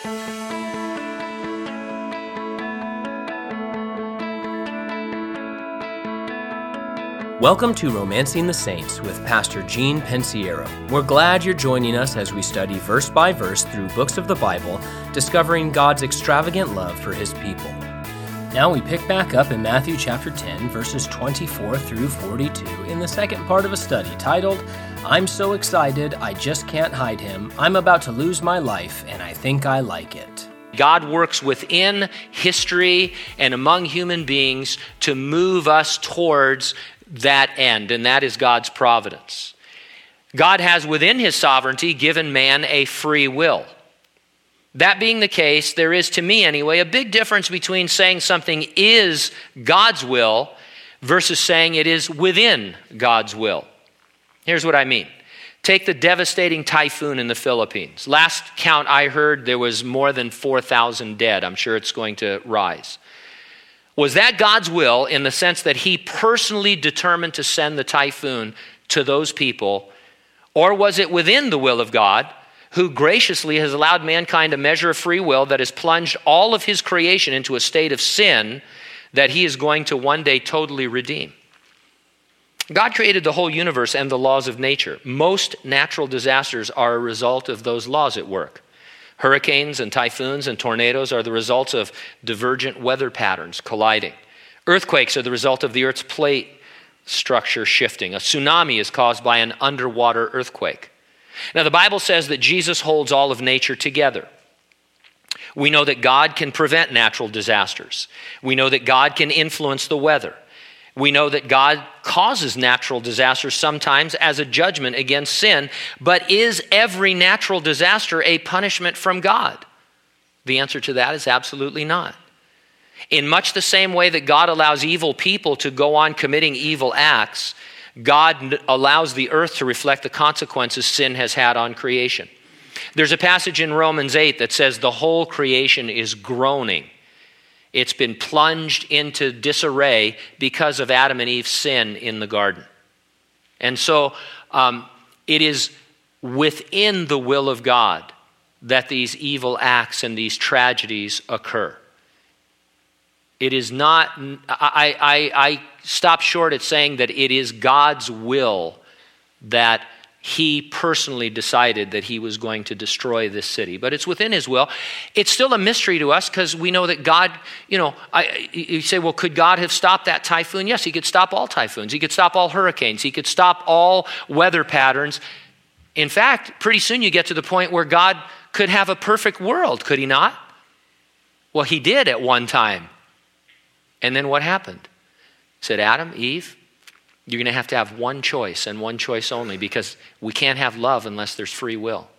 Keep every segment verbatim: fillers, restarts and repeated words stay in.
Welcome to Romancing the Saints with Pastor Gene Pensiero. We're glad you're joining us as we study verse by verse through books of the Bible, discovering God's extravagant love for His people. Now we pick back up in Matthew chapter ten, verses twenty-four through forty-two in the second part of a study titled, I'm so excited, I just can't hide Him. I'm about to lose my life, and I think I like it. God works within history and among human beings to move us towards that end, and that is God's providence. God has within His sovereignty given man a free will. That being the case, there is, to me anyway, a big difference between saying something is God's will versus saying it is within God's will. Here's what I mean. Take the devastating typhoon in the Philippines. Last count I heard, there was more than four thousand dead. I'm sure it's going to rise. Was that God's will in the sense that He personally determined to send the typhoon to those people? Or was it within the will of God, who graciously has allowed mankind a measure of free will that has plunged all of His creation into a state of sin that He is going to one day totally redeem? God created the whole universe and the laws of nature. Most natural disasters are a result of those laws at work. Hurricanes and typhoons and tornadoes are the results of divergent weather patterns colliding. Earthquakes are the result of the Earth's plate structure shifting. A tsunami is caused by an underwater earthquake. Now, the Bible says that Jesus holds all of nature together. We know that God can prevent natural disasters. We know that God can influence the weather. We know that God causes natural disasters sometimes as a judgment against sin, but is every natural disaster a punishment from God? The answer to that is absolutely not. In much the same way that God allows evil people to go on committing evil acts, God allows the earth to reflect the consequences sin has had on creation. There's a passage in Romans eight that says the whole creation is groaning. It's been plunged into disarray because of Adam and Eve's sin in the garden. And so um, it is within the will of God that these evil acts and these tragedies occur. It is not, I, I, I stop short at saying that it is God's will that He personally decided that He was going to destroy this city. But it's within His will. It's still a mystery to us because we know that God, you know, I, you say, well, could God have stopped that typhoon? Yes, He could stop all typhoons. He could stop all hurricanes. He could stop all weather patterns. In fact, pretty soon you get to the point where God could have a perfect world, could He not? Well, He did at one time. And then what happened? He said, Adam, Eve, you're going to have to have one choice and one choice only, because we can't have love unless there's free will.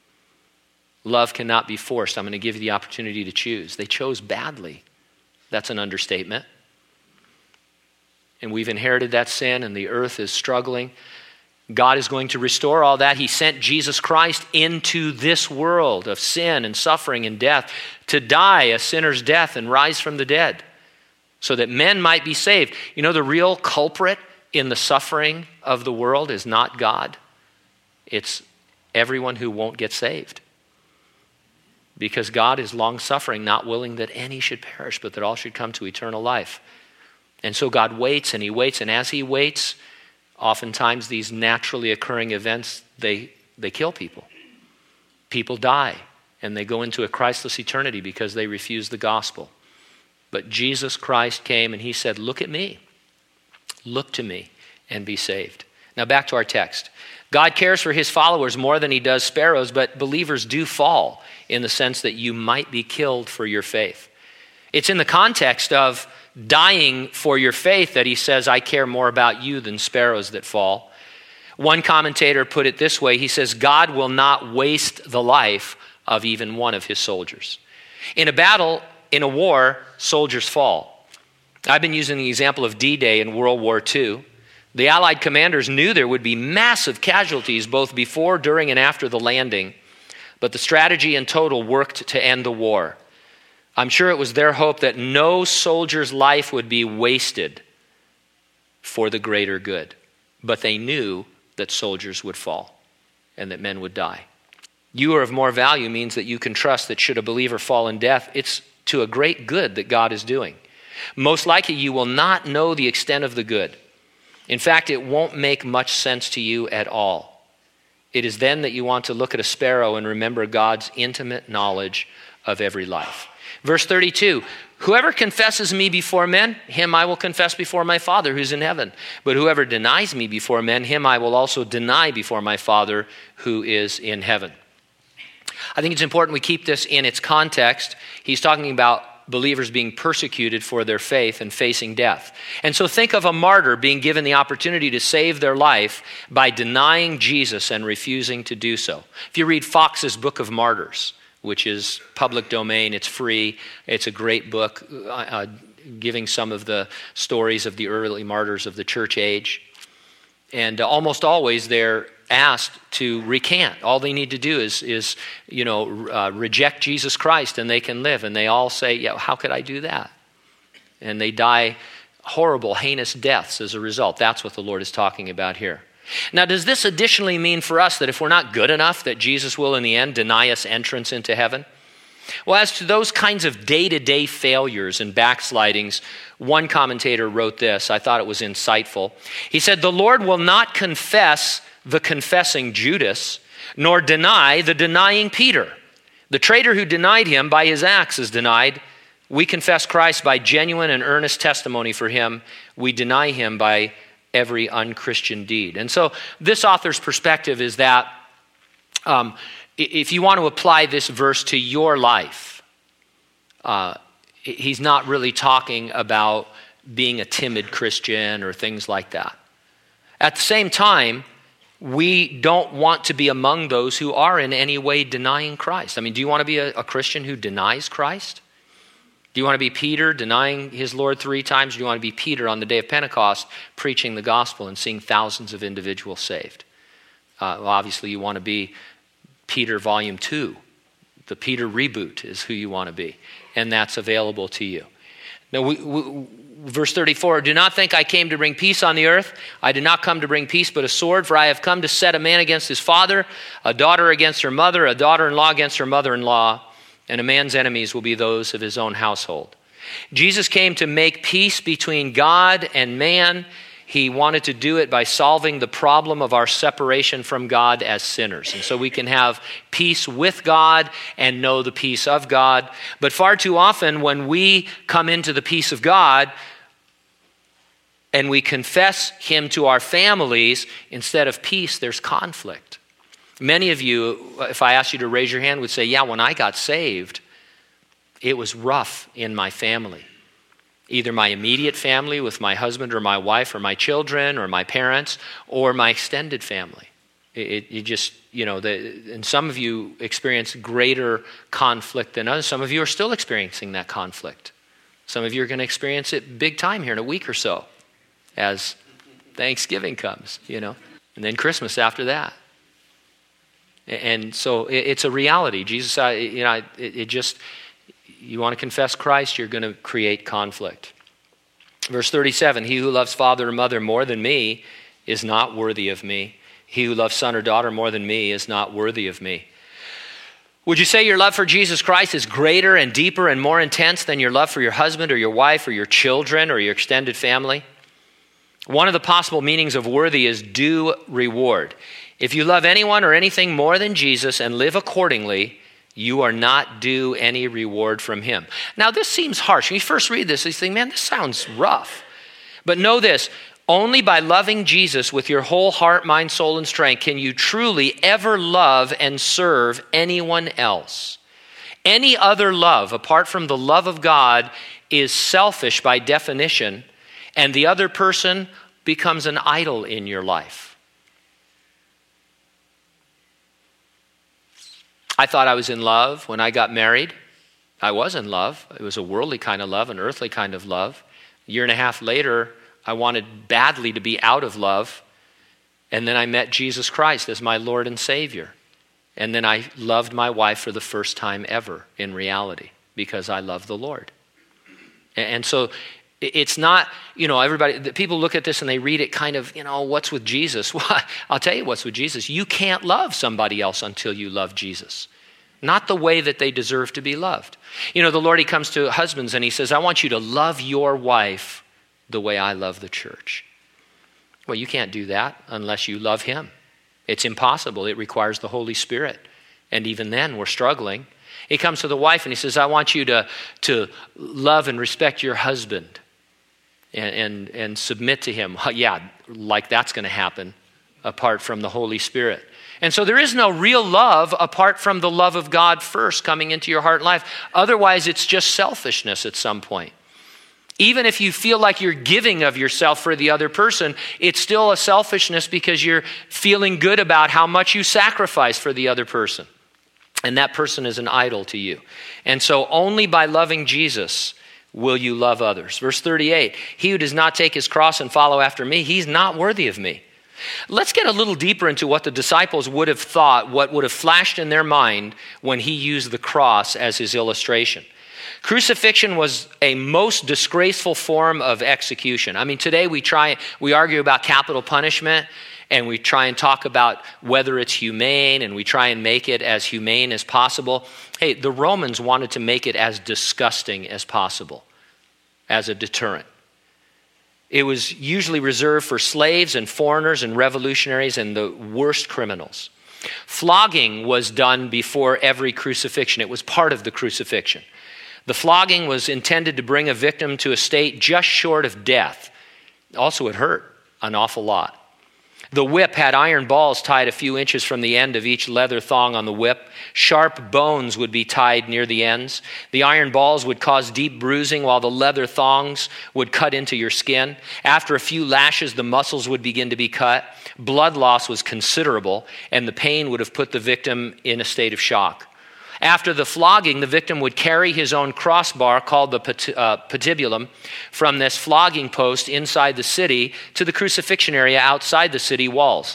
Love cannot be forced. I'm going to give you the opportunity to choose. They chose badly. That's an understatement. And we've inherited that sin, and the earth is struggling. God is going to restore all that. He sent Jesus Christ into this world of sin and suffering and death to die a sinner's death and rise from the dead so that men might be saved. You know, the real culprit in the suffering of the world is not God. It's everyone who won't get saved. Because God is long-suffering, not willing that any should perish, but that all should come to eternal life. And so God waits and He waits, and as He waits, oftentimes these naturally occurring events, they, they kill people. People die, and they go into a Christless eternity because they refuse the gospel. But Jesus Christ came and He said, look at me. Look to me and be saved. Now back to our text. God cares for His followers more than He does sparrows, but believers do fall in the sense that you might be killed for your faith. It's in the context of dying for your faith that He says, I care more about you than sparrows that fall. One commentator put it this way. He says, God will not waste the life of even one of His soldiers. In a battle, in a war, soldiers fall. I've been using the example of D-Day in World War Two. The Allied commanders knew there would be massive casualties both before, during, and after the landing, but the strategy in total worked to end the war. I'm sure it was their hope that no soldier's life would be wasted for the greater good, but they knew that soldiers would fall and that men would die. You are of more value means that you can trust that should a believer fall in death, it's to a great good that God is doing. Most likely you will not know the extent of the good. In fact, it won't make much sense to you at all. It is then that you want to look at a sparrow and remember God's intimate knowledge of every life. Verse thirty-two, whoever confesses me before men, him I will confess before my Father who's in heaven. But whoever denies me before men, him I will also deny before my Father who is in heaven. I think it's important we keep this in its context. He's talking about believers being persecuted for their faith and facing death. And so think of a martyr being given the opportunity to save their life by denying Jesus and refusing to do so. If you read Fox's Book of Martyrs, which is public domain, it's free, it's a great book uh, giving some of the stories of the early martyrs of the church age. And uh, almost always they're asked to recant. All they need to do is, is you know, uh, reject Jesus Christ and they can live. And they all say, yeah, how could I do that? And they die horrible, heinous deaths as a result. That's what the Lord is talking about here. Now, does this additionally mean for us that if we're not good enough, that Jesus will in the end deny us entrance into heaven? Well, as to those kinds of day-to-day failures and backslidings, one commentator wrote this. I thought it was insightful. He said, the Lord will not confess the confessing Judas, nor deny the denying Peter. The traitor who denied him by his acts is denied. We confess Christ by genuine and earnest testimony for him. We deny him by every unchristian deed. And so this author's perspective is that um, if you want to apply this verse to your life, uh, he's not really talking about being a timid Christian or things like that. At the same time, we don't want to be among those who are in any way denying Christ. I mean, do you want to be a, a Christian who denies Christ? Do you want to be Peter denying his Lord three times? Or do you want to be Peter on the day of Pentecost preaching the gospel and seeing thousands of individuals saved? Uh, well, obviously, you want to be Peter volume two. The Peter reboot is who you want to be. And that's available to you. Now, we, we, verse thirty-four, do not think I came to bring peace on the earth. I did not come to bring peace, but a sword. For I have come to set a man against his father, a daughter against her mother, a daughter-in-law against her mother-in-law. And a man's enemies will be those of his own household. Jesus came to make peace between God and man. He wanted to do it by solving the problem of our separation from God as sinners. And so we can have peace with God and know the peace of God. But far too often when we come into the peace of God and we confess him to our families, instead of peace, there's conflict. Many of you, if I asked you to raise your hand, would say, yeah, when I got saved, it was rough in my family. Either my immediate family with my husband or my wife or my children or my parents or my extended family. It, it just, you know, the, and some of you experience greater conflict than others. Some of you are still experiencing that conflict. Some of you are going to experience it big time here in a week or so as Thanksgiving comes, you know, and then Christmas after that. And so it's a reality. Jesus, you know, it, it just, you want to confess Christ, you're going to create conflict. Verse thirty-seven, he who loves father or mother more than me is not worthy of me. He who loves son or daughter more than me is not worthy of me. Would you say your love for Jesus Christ is greater and deeper and more intense than your love for your husband or your wife or your children or your extended family? One of the possible meanings of worthy is due reward. If you love anyone or anything more than Jesus and live accordingly, you are not due any reward from him. Now, this seems harsh. When you first read this, you think, man, this sounds rough. But know this, only by loving Jesus with your whole heart, mind, soul, and strength can you truly ever love and serve anyone else. Any other love, apart from the love of God, is selfish by definition, and the other person becomes an idol in your life. I thought I was in love when I got married. I was in love. It was a worldly kind of love, an earthly kind of love. A year and a half later, I wanted badly to be out of love. And then I met Jesus Christ as my Lord and Savior. And then I loved my wife for the first time ever in reality because I love the Lord. And so It's not, you know, everybody, people look at this and they read it kind of, you know, what's with Jesus? Well, I'll tell you what's with Jesus. You can't love somebody else until you love Jesus. Not the way that they deserve to be loved. You know, the Lord, he comes to husbands and he says, I want you to love your wife the way I love the church. Well, you can't do that unless you love him. It's impossible. It requires the Holy Spirit. And even then, we're struggling. He comes to the wife and he says, I want you to, to love and respect your husband. And, and, and submit to him. Yeah, like that's going to happen apart from the Holy Spirit. And so there is no real love apart from the love of God first coming into your heart and life. Otherwise, it's just selfishness at some point. Even if you feel like you're giving of yourself for the other person, it's still a selfishness because you're feeling good about how much you sacrifice for the other person. And that person is an idol to you. And so only by loving Jesus will you love others. Verse thirty-eight, he who does not take his cross and follow after me, he's not worthy of me. Let's get a little deeper into what the disciples would have thought, what would have flashed in their mind when he used the cross as his illustration. Crucifixion was a most disgraceful form of execution. I mean, today we try, we argue about capital punishment, and we try and talk about whether it's humane, and we try and make it as humane as possible. Hey, the Romans wanted to make it as disgusting as possible, as a deterrent. It was usually reserved for slaves and foreigners and revolutionaries and the worst criminals. Flogging was done before every crucifixion. It was part of the crucifixion. The flogging was intended to bring a victim to a state just short of death. Also, it hurt an awful lot. The whip had iron balls tied a few inches from the end of each leather thong on the whip. Sharp bones would be tied near the ends. The iron balls would cause deep bruising while the leather thongs would cut into your skin. After a few lashes, the muscles would begin to be cut. Blood loss was considerable, and the pain would have put the victim in a state of shock. After the flogging, the victim would carry his own crossbar called the pat- uh, patibulum from this flogging post inside the city to the crucifixion area outside the city walls.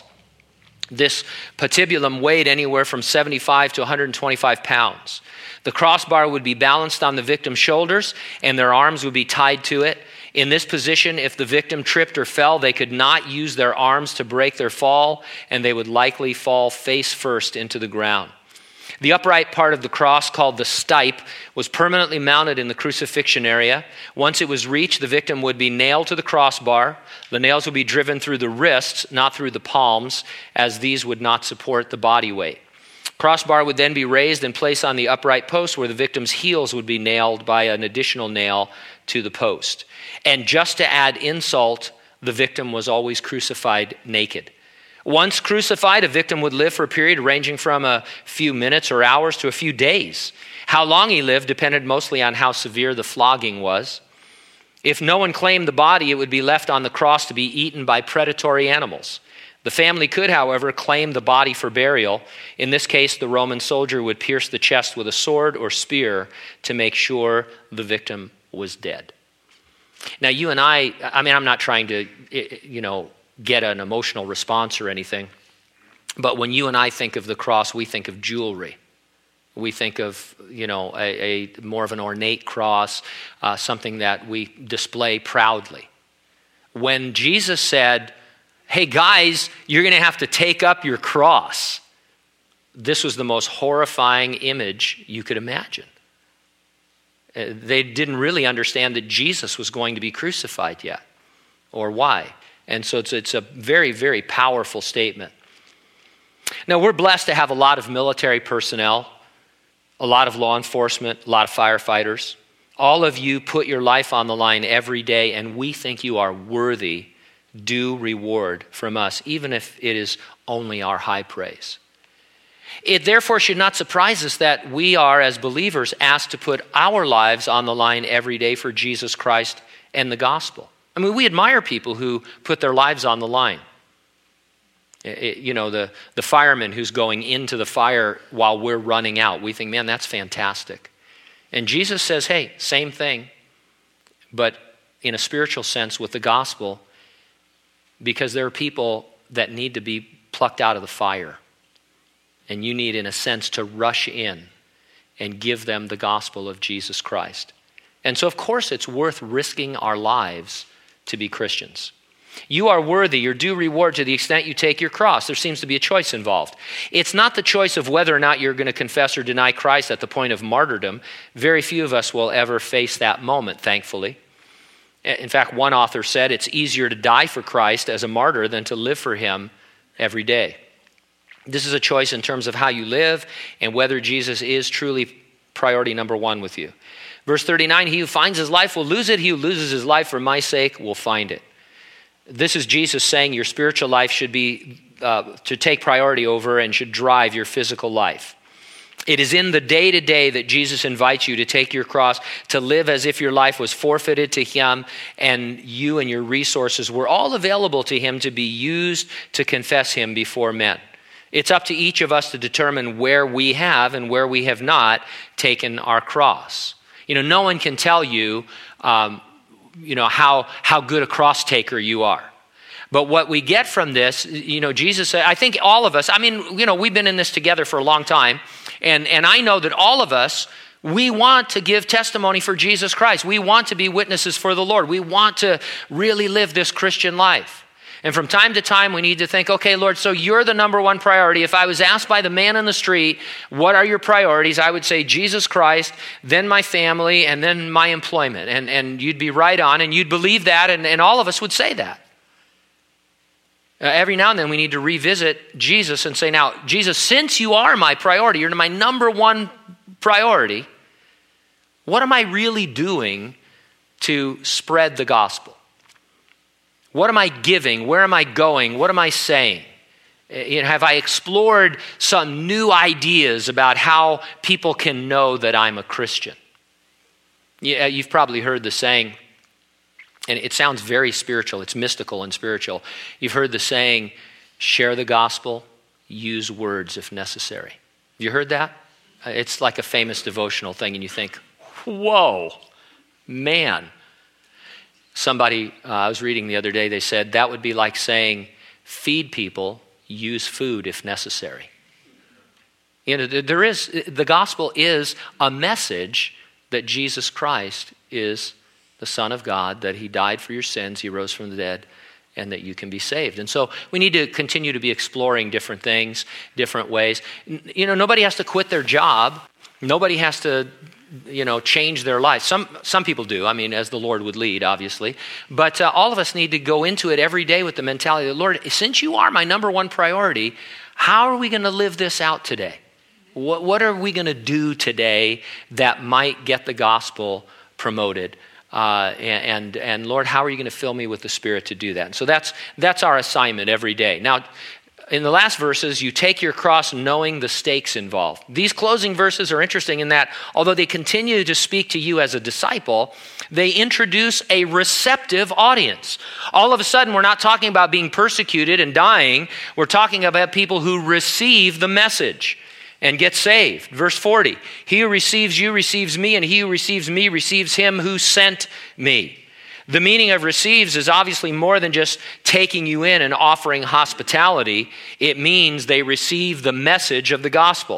This patibulum weighed anywhere from seventy-five to one hundred twenty-five pounds. The crossbar would be balanced on the victim's shoulders and their arms would be tied to it. In this position, if the victim tripped or fell, they could not use their arms to break their fall, and they would likely fall face first into the ground. The upright part of the cross, called the stipe, was permanently mounted in the crucifixion area. Once it was reached, the victim would be nailed to the crossbar. The nails would be driven through the wrists, not through the palms, as these would not support the body weight. Crossbar would then be raised and placed on the upright post where the victim's heels would be nailed by an additional nail to the post. And just to add insult, the victim was always crucified naked. Once crucified, a victim would live for a period ranging from a few minutes or hours to a few days. How long he lived depended mostly on how severe the flogging was. If no one claimed the body, it would be left on the cross to be eaten by predatory animals. The family could, however, claim the body for burial. In this case, the Roman soldier would pierce the chest with a sword or spear to make sure the victim was dead. Now, you and I, I mean, I'm not trying to, you know, get an emotional response or anything. But when you and I think of the cross, we think of jewelry. We think of, you know, a, a more of an ornate cross, uh, something that we display proudly. When Jesus said, hey guys, you're going to have to take up your cross, this was the most horrifying image you could imagine. Uh, they didn't really understand that Jesus was going to be crucified yet, or why. And so it's, it's a very, very powerful statement. Now, we're blessed to have a lot of military personnel, a lot of law enforcement, a lot of firefighters. All of you put your life on the line every day, and we think you are worthy due reward from us, even if it is only our high praise. It therefore should not surprise us that we are, as believers, asked to put our lives on the line every day for Jesus Christ and the gospel. I mean, we admire people who put their lives on the line. It, you know, the, the fireman who's going into the fire while we're running out. We think, man, that's fantastic. And Jesus says, hey, same thing, but in a spiritual sense with the gospel, because there are people that need to be plucked out of the fire. And you need, in a sense, to rush in and give them the gospel of Jesus Christ. And so, of course, it's worth risking our lives to be Christians. You are worthy your due reward to the extent you take your cross. There seems to be a choice involved. It's not the choice of whether or not you're going to confess or deny Christ at the point of martyrdom. Very few of us will ever face that moment, thankfully. In fact, one author said it's easier to die for Christ as a martyr than to live for him every day. This is a choice in terms of how you live and whether Jesus is truly priority number one with you. Verse thirty-nine, he who finds his life will lose it. He who loses his life for my sake will find it. This is Jesus saying your spiritual life should be uh, to take priority over and should drive your physical life. It is in the day-to-day that Jesus invites you to take your cross, to live as if your life was forfeited to him and you and your resources were all available to him to be used to confess him before men. It's up to each of us to determine where we have and where we have not taken our cross. You know, no one can tell you, um, you know, how, how good a cross taker you are. But what we get from this, you know, Jesus said, I think all of us, I mean, you know, we've been in this together for a long time. And, and I know that all of us, we want to give testimony for Jesus Christ. We want to be witnesses for the Lord. We want to really live this Christian life. And from time to time, we need to think, okay, Lord, so you're the number one priority. If I was asked by the man in the street, what are your priorities? I would say Jesus Christ, then my family, and then my employment. And, and you'd be right on, and you'd believe that, and, and all of us would say that. Uh, every now and then we need to revisit Jesus and say, now, Jesus, since you are my priority, you're my number one priority, what am I really doing to spread the gospel? What am I giving? Where am I going? What am I saying? You know, have I explored some new ideas about how people can know that I'm a Christian? Yeah, you've probably heard the saying, and it sounds very spiritual. It's mystical and spiritual. You've heard the saying, share the gospel, use words if necessary. Have you heard that? It's like a famous devotional thing, and you think, whoa, man. Somebody, uh, I was reading the other day, they said that would be like saying, feed people, use food if necessary. You know, there is, the gospel is a message that Jesus Christ is the Son of God, that he died for your sins, he rose from the dead, and that you can be saved. And so we need to continue to be exploring different things, different ways. You know, nobody has to quit their job. Nobody has to, you know, change their life. Some some people do, I mean, as the Lord would lead, obviously. But uh, all of us need to go into it every day with the mentality that, Lord, since you are my number one priority, how are we going to live this out today? What, what are we going to do today that might get the gospel promoted? Uh, and, and, and Lord, how are you going to fill me with the Spirit to do that? And so that's that's our assignment every day. Now, in the last verses, you take your cross knowing the stakes involved. These closing verses are interesting in that although they continue to speak to you as a disciple, they introduce a receptive audience. All of a sudden, we're not talking about being persecuted and dying. We're talking about people who receive the message and get saved. Verse forty, he who receives you receives me, and he who receives me receives him who sent me. The meaning of receives is obviously more than just taking you in and offering hospitality. It means they receive the message of the gospel.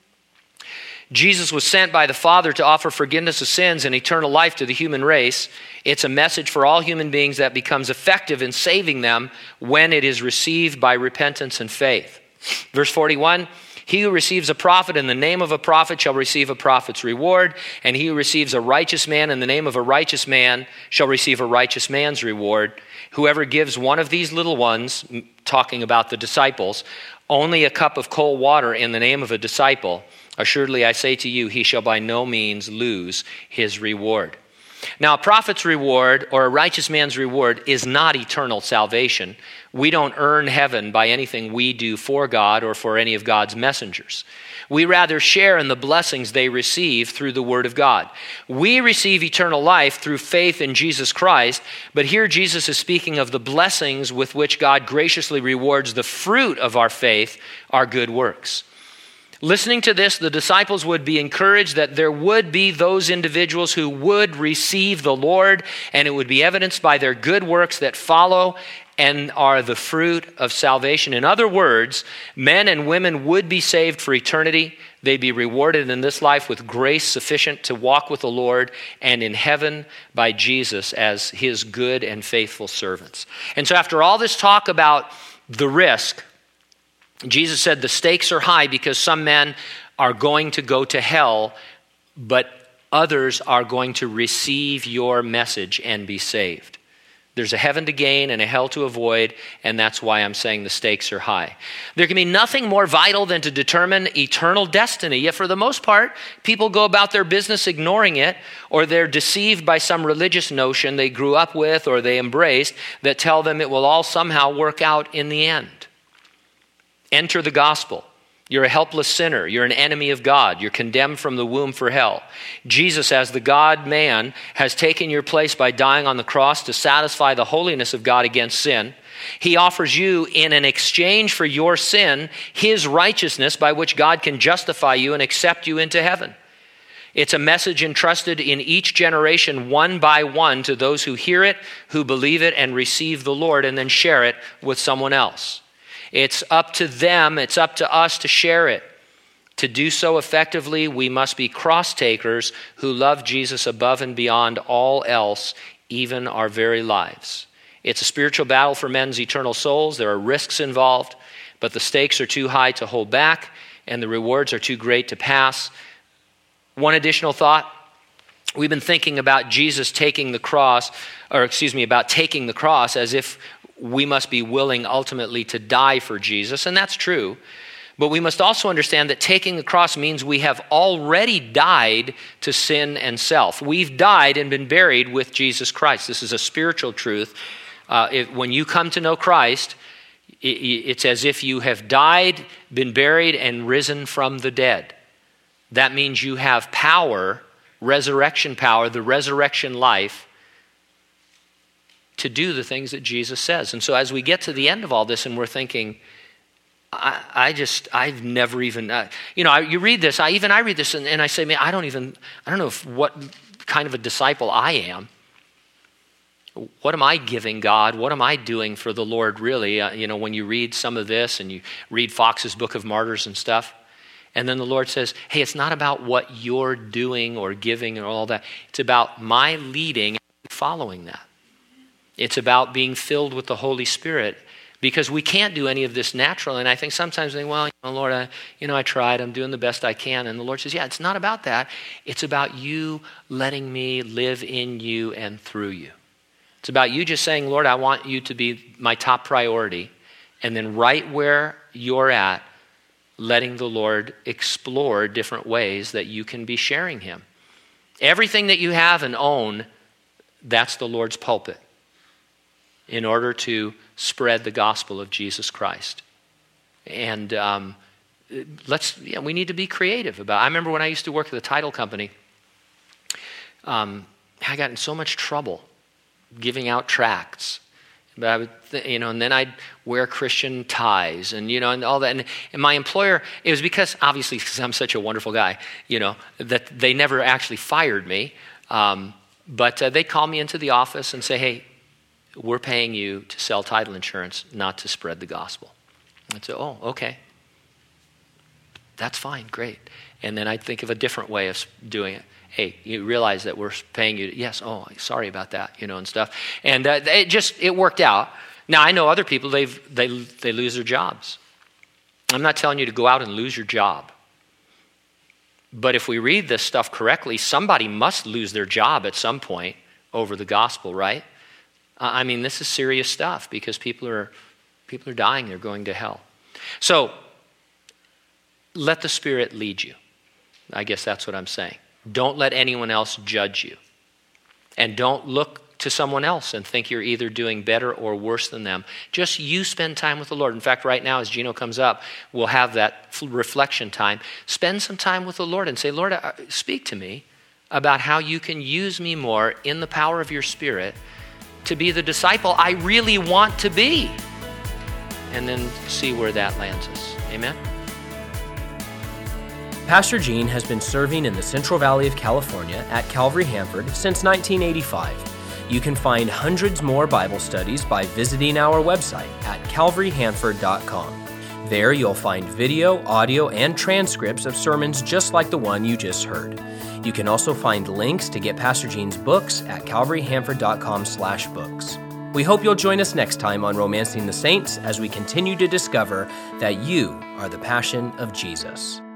Jesus was sent by the Father to offer forgiveness of sins and eternal life to the human race. It's a message for all human beings that becomes effective in saving them when it is received by repentance and faith. Verse forty-one, he who receives a prophet in the name of a prophet shall receive a prophet's reward, and he who receives a righteous man in the name of a righteous man shall receive a righteous man's reward. Whoever gives one of these little ones, talking about the disciples, only a cup of cold water in the name of a disciple, assuredly I say to you, he shall by no means lose his reward. Now, a prophet's reward or a righteous man's reward is not eternal salvation. We don't earn heaven by anything we do for God or for any of God's messengers. We rather share in the blessings they receive through the word of God. We receive eternal life through faith in Jesus Christ, but here Jesus is speaking of the blessings with which God graciously rewards the fruit of our faith, our good works. Listening to this, the disciples would be encouraged that there would be those individuals who would receive the Lord, and it would be evidenced by their good works that follow and are the fruit of salvation. In other words, men and women would be saved for eternity. They be rewarded in this life with grace sufficient to walk with the Lord, and in heaven by Jesus as his good and faithful servants. And so after all this talk about the risk, Jesus said the stakes are high because some men are going to go to hell, but others are going to receive your message and be saved. There's a heaven to gain and a hell to avoid, and that's why I'm saying the stakes are high. There can be nothing more vital than to determine eternal destiny, yet for the most part, people go about their business ignoring it, or they're deceived by some religious notion they grew up with or they embraced that tell them it will all somehow work out in the end. Enter the gospel. You're a helpless sinner. You're an enemy of God. You're condemned from the womb for hell. Jesus, as the God-man, has taken your place by dying on the cross to satisfy the holiness of God against sin. He offers you, in an exchange for your sin, his righteousness by which God can justify you and accept you into heaven. It's a message entrusted in each generation one by one to those who hear it, who believe it, and receive the Lord, and then share it with someone else. It's up to them, it's up to us to share it. To do so effectively, we must be cross-takers who love Jesus above and beyond all else, even our very lives. It's a spiritual battle for men's eternal souls. There are risks involved, but the stakes are too high to hold back, and the rewards are too great to pass. One additional thought. We've been thinking about Jesus taking the cross, or excuse me, about taking the cross as if we must be willing ultimately to die for Jesus, and that's true. But we must also understand that taking the cross means we have already died to sin and self. We've died and been buried with Jesus Christ. This is a spiritual truth. Uh, if, when you come to know Christ, it, it's as if you have died, been buried, and risen from the dead. That means you have power, resurrection power, the resurrection life, to do the things that Jesus says. And so as we get to the end of all this and we're thinking, I, I just, I've never even, uh, you know, I, you read this, I even I read this and, and I say, man, I don't even, I don't know if, what kind of a disciple I am. What am I giving God? What am I doing for the Lord really? Uh, you know, when you read some of this and you read Fox's Book of Martyrs and stuff, and then the Lord says, hey, it's not about what you're doing or giving and all that. It's about my leading and following that. It's about being filled with the Holy Spirit, because we can't do any of this naturally. And I think sometimes we think, well, you know, Lord, I, you know, I tried. I'm doing the best I can. And the Lord says, yeah, it's not about that. It's about you letting me live in you and through you. It's about you just saying, Lord, I want you to be my top priority. And then right where you're at, letting the Lord explore different ways that you can be sharing him. Everything that you have and own, that's the Lord's pulpit, in order to spread the gospel of Jesus Christ. And um, let's, yeah, we need to be creative about it. I remember when I used to work at the title company, um, I got in so much trouble giving out tracts. But I would, th- you know, and then I'd wear Christian ties and, you know, and all that. And, and my employer, it was because, obviously, because I'm such a wonderful guy, you know, that they never actually fired me. Um, but uh, they call me into the office and say, hey, we're paying you to sell title insurance, not to spread the gospel. I'd say, oh, okay. That's fine, great. And then I'd think of a different way of doing it. Hey, you realize that we're paying you to, yes, oh, sorry about that, you know, and stuff. And uh, it just, it worked out. Now, I know other people, they've, they they lose their jobs. I'm not telling you to go out and lose your job. But if we read this stuff correctly, somebody must lose their job at some point over the gospel, right? I mean, this is serious stuff, because people are people are dying. They're going to hell. So let the Spirit lead you. I guess that's what I'm saying. Don't let anyone else judge you. And don't look to someone else and think you're either doing better or worse than them. Just you spend time with the Lord. In fact, right now, as Gino comes up, we'll have that reflection time. Spend some time with the Lord and say, Lord, speak to me about how you can use me more in the power of your Spirit to be the disciple I really want to be, and then see where that lands us. Amen? Pastor Gene has been serving in the Central Valley of California at Calvary Hanford since nineteen eighty-five. You can find hundreds more Bible studies by visiting our website at calvary hanford dot com. There you'll find video, audio, and transcripts of sermons just like the one you just heard. You can also find links to get Pastor Gene's books at calvary hanford dot com slash books. We hope you'll join us next time on Romancing the Saints as we continue to discover that you are the passion of Jesus.